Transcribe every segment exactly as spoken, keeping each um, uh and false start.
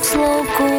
toks laukų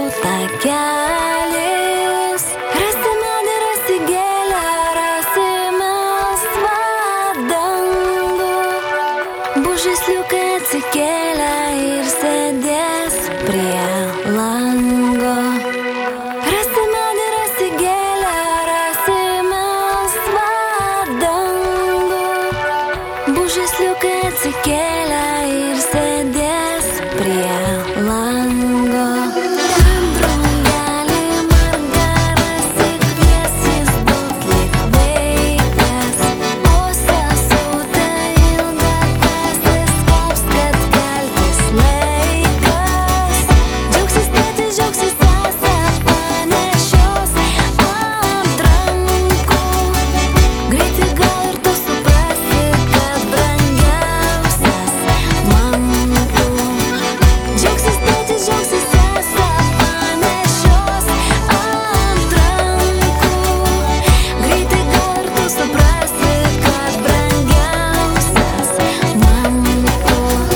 takelis. Rasi medį, rasi gėlę, rasi melsvą dangų. Bužaisliukai atsikėlę ir sėdės prie lango. Rasi medį, rasi gėlę, rasi melsvą dangų. Bužaisliukai atsikėlę ir sėdės prie lango. Ten draugelį marga rasi, kviesys būt lyg vaikas. O sesutė ilga tęsis, skelbs, kad keltis laikas. Džiaugsis tėtis, džiaugsis sesė, panešios ant rankų. Greitai gal ir tu suprasi, kad brangiausias man tu. Džiaugsis tėtis, džiaugsis sesė, panešios ant rankų. Greitai gal ir tu suprasi, kad brangiausias man tu.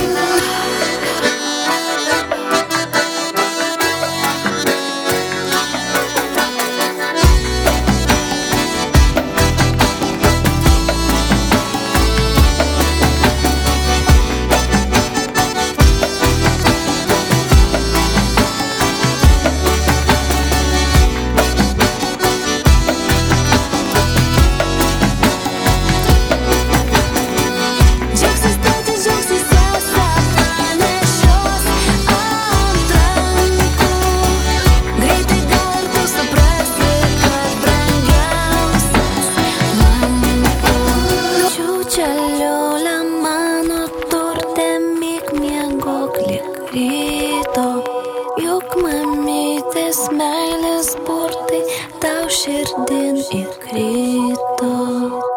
Džiaugsis tėtis, džiaugsis sesė, panešios ant rankų. Greitai gal ir tu suprasi, kad brangiausias man tu. Čiūčia liulė mano turte, myk miegok lig ryto. Juk mamytės meilės burtai tau širdin įkrito.